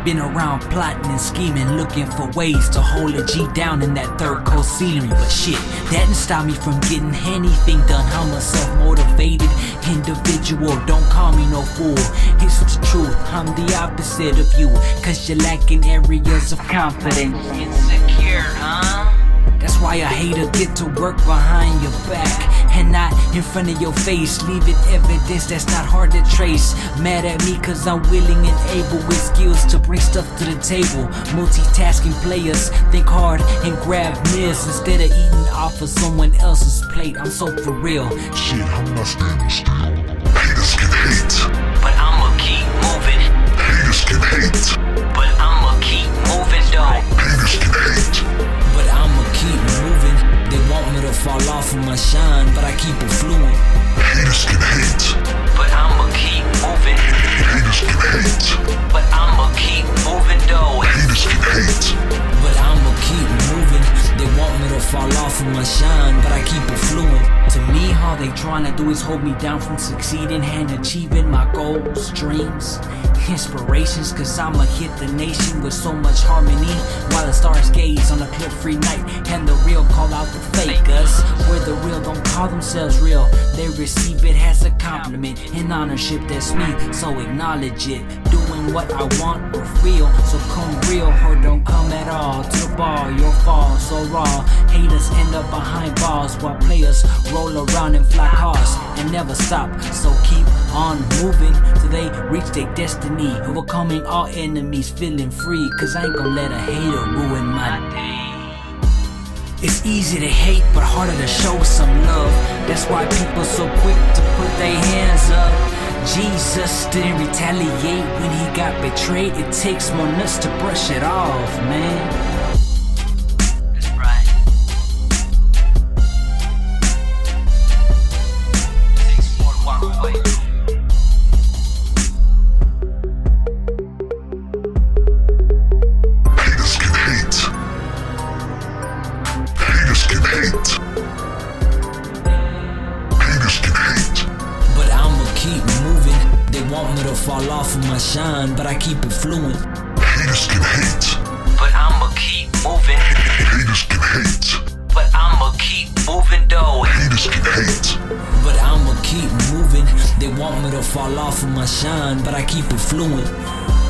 Been around plotting and scheming, looking for ways to hold a G down in that third coast scenery. But shit, that didn't stop me from getting anything done. I'm a self-motivated individual, don't call me no fool. It's the truth, I'm the opposite of you, cause you're lacking areas of confidence. Insecure, huh? That's why I hate to get to work behind your back and not in front of your face, leaving evidence that's not hard to trace. Mad at me cause I'm willing and able with skills to bring stuff to the table. Multitasking players think hard and grab meals instead of eating off of someone else's plate. I'm so for real. Shit, I'm not standing still. Haters can hate, but I'ma keep moving. Haters can hate, but I'ma keep moving though. Haters can hate, but I'ma keep moving. They want me to fall off of my shine, but I keep it fluent. Haters can hate, but I'ma keep moving. Haters can hate, but I'ma keep moving though. Haters can hate, but I'ma keep moving. They want me to fall off of my shine, but I keep it fluent. To me, all they tryna do is hold me down from succeeding and achieving my goals, dreams, inspirations. Cause I'ma hit the nation with so much harmony, while the stars gaze on a clip-free night and the real call out the fakers. Where the real don't call themselves real, they receive it as a compliment and ownership. That's me, so acknowledge it. Doing what I want or feel, so come real or don't come at all. To the ball, you'll fall so raw. Haters end up behind bars while players roll around in fly cars and never stop. So keep on moving till they reach their destiny, overcoming all enemies, feeling free. Cause I ain't gonna let a hater ruin my day. It's easy to hate, but harder to show some love. That's why people so quick to put their hands up. Jesus didn't retaliate when he got betrayed. It takes more nuts to brush it off, man. That's right. It takes more to walk away. haters can hate, haters can hate, haters can hate, but I'ma keep moving. They want me to fall off of my shine, but I keep it fluent. haters can hate, but I'ma keep moving. haters can hate, but I'ma keep moving though. haters can hate, but I'ma keep moving. They want me to fall off of my shine, but I keep it fluent.